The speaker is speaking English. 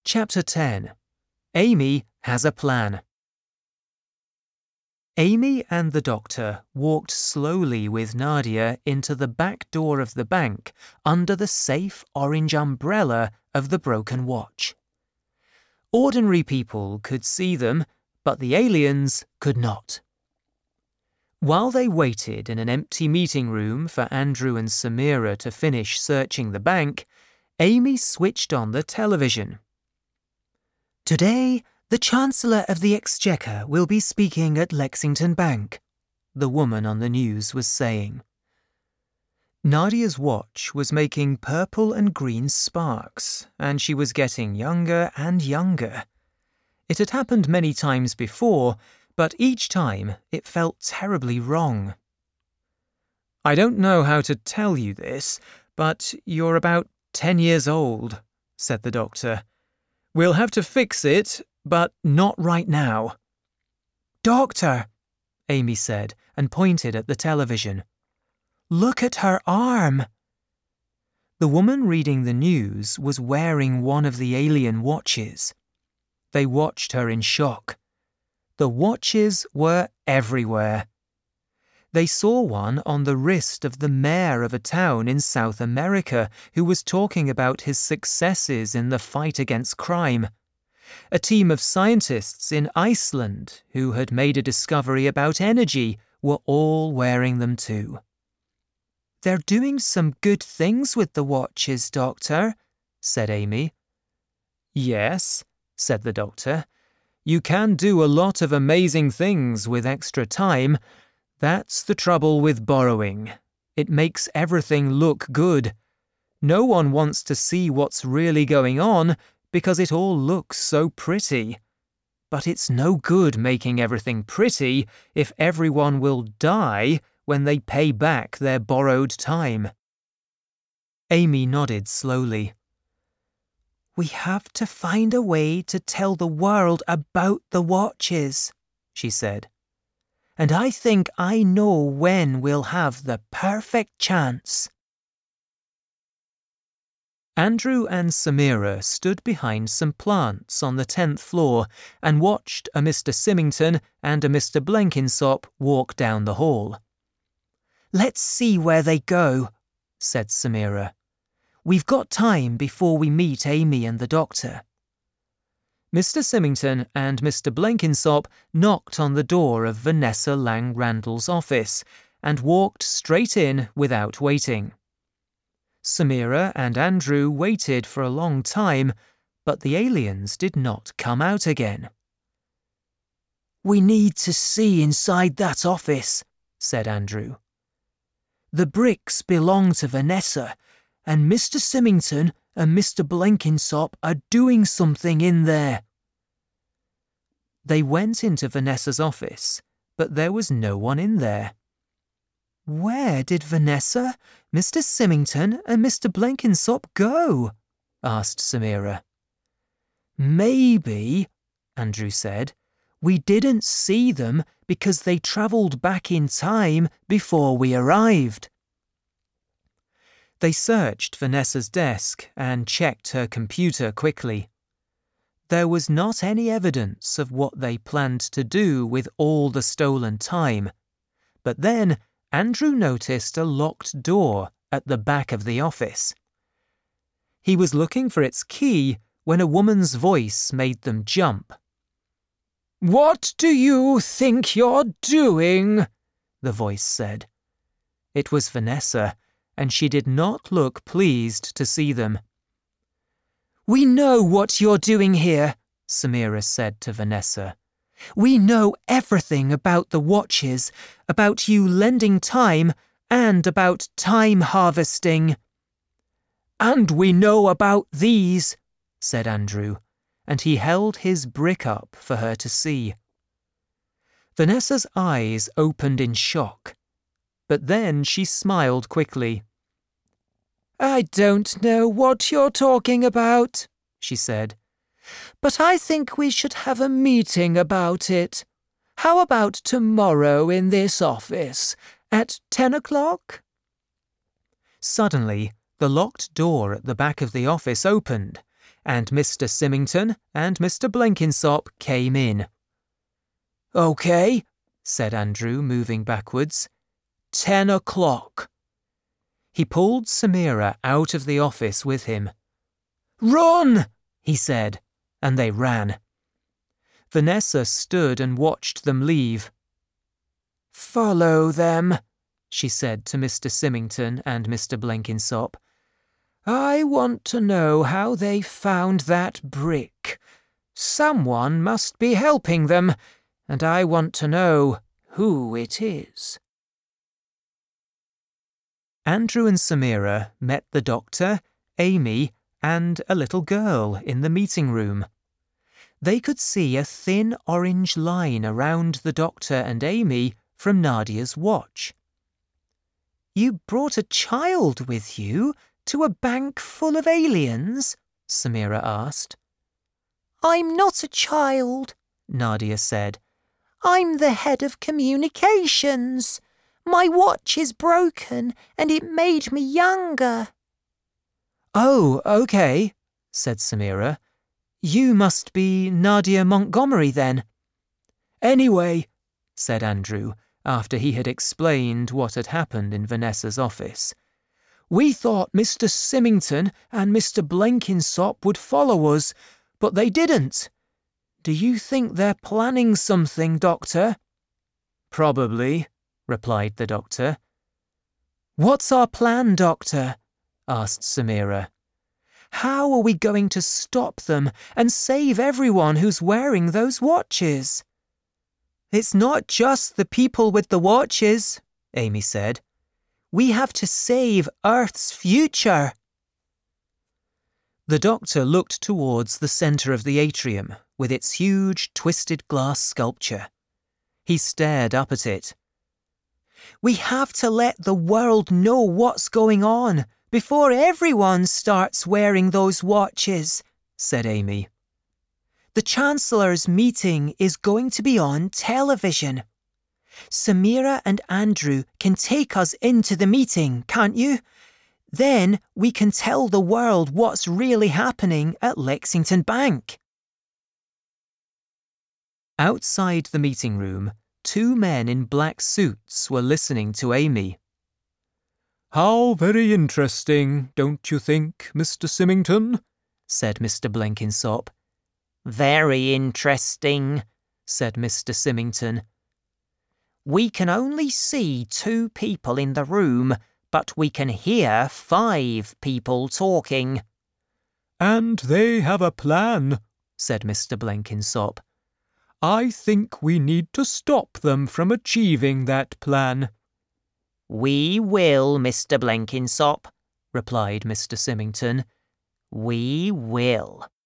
Chapter 10. Amy has a plan. Amy and the doctor walked slowly with Nadia into the back door of the bank under the safe orange umbrella of the broken watch. Ordinary people could see them, but the aliens could not. While they waited in an empty meeting room for Andrew and Samira to finish searching the bank, Amy switched on the television. "Today, the Chancellor of the Exchequer will be speaking at Lexington Bank," the woman on the news was saying. Nadia's watch was making purple and green sparks, and she was getting younger and younger. It had happened many times before, but each time it felt terribly wrong. "I don't know how to tell you this, but you're about 10 years old," said the doctor. "We'll have to fix it, but not right now." "Doctor," Amy said and pointed at the television. "Look at her arm." The woman reading the news was wearing one of the alien watches. They watched her in shock. The watches were everywhere. They saw one on the wrist of the mayor of a town in South America who was talking about his successes in the fight against crime. A team of scientists in Iceland who had made a discovery about energy were all wearing them too. "They're doing some good things with the watches, Doctor," said Amy. "Yes," said the doctor. "You can do a lot of amazing things with extra time. That's the trouble with borrowing. It makes everything look good. No one wants to see what's really going on because it all looks so pretty. But it's no good making everything pretty if everyone will die when they pay back their borrowed time." Amy nodded slowly. "We have to find a way to tell the world about the watches," she said. "And I think I know when we'll have the perfect chance." Andrew and Samira stood behind some plants on the 10th floor and watched a Mr. Symington and a Mr. Blenkinsop walk down the hall. "Let's see where they go," said Samira. "We've got time before we meet Amy and the doctor." Mr. Symington and Mr. Blenkinsop knocked on the door of Vanessa Lang Randall's office and walked straight in without waiting. Samira and Andrew waited for a long time, but the aliens did not come out again. "We need to see inside that office," said Andrew. "The bricks belong to Vanessa, and Mr. Symington and Mr. Blenkinsop are doing something in there." They went into Vanessa's office, but there was no one in there. "Where did Vanessa, Mr. Symington and Mr. Blenkinsop go?" asked Samira. "Maybe," Andrew said, "we didn't see them because they travelled back in time before we arrived." They searched Vanessa's desk and checked her computer quickly. There was not any evidence of what they planned to do with all the stolen time, but then Andrew noticed a locked door at the back of the office. He was looking for its key when a woman's voice made them jump. "What do you think you're doing?" the voice said. It was Vanessa, and she did not look pleased to see them. "We know what you're doing here," Samira said to Vanessa. "We know everything about the watches, about you lending time, and about time harvesting." "And we know about these," said Andrew, and he held his brick up for her to see. Vanessa's eyes opened in shock, but then she smiled quickly. "I don't know what you're talking about," she said, "but I think we should have a meeting about it. How about tomorrow in this office, at 10 o'clock? Suddenly, the locked door at the back of the office opened, and Mr. Symington and Mr. Blenkinsop came in. "OK," said Andrew, moving backwards. 10 o'clock. He pulled Samira out of the office with him. "Run!" he said, and they ran. Vanessa stood and watched them leave. "Follow them," she said to Mr. Symington and Mr. Blenkinsop. "I want to know how they found that brick. Someone must be helping them, and I want to know who it is." Andrew and Samira met the doctor, Amy, and a little girl in the meeting room. They could see a thin orange line around the doctor and Amy from Nadia's watch. "You brought a child with you to a bank full of aliens?" Samira asked. "I'm not a child," Nadia said. "I'm the head of communications. My watch is broken and it made me younger." "Oh, OK," said Samira. "You must be Nadia Montgomery then." "Anyway," said Andrew, after he had explained what had happened in Vanessa's office, "we thought Mr. Symington and Mr. Blenkinsop would follow us, but they didn't. Do you think they're planning something, Doctor?" "Probably," replied the doctor. "What's our plan, Doctor?" asked Samira. "How are we going to stop them and save everyone who's wearing those watches?" "It's not just the people with the watches," Amy said. "We have to save Earth's future." The doctor looked towards the centre of the atrium with its huge twisted glass sculpture. He stared up at it. "We have to let the world know what's going on before everyone starts wearing those watches," said Amy. "The Chancellor's meeting is going to be on television. Samira and Andrew can take us into the meeting, can't you? Then we can tell the world what's really happening at Lexington Bank." Outside the meeting room, 2 men in black suits were listening to Amy. "How very interesting, don't you think, Mr. Symington?" said Mr. Blenkinsop. "Very interesting," said Mr. Symington. "We can only see 2 people in the room, but we can hear 5 people talking." "And they have a plan," said Mr. Blenkinsop. "I think we need to stop them from achieving that plan." "We will, Mr. Blenkinsop," replied Mr. Symington. "We will."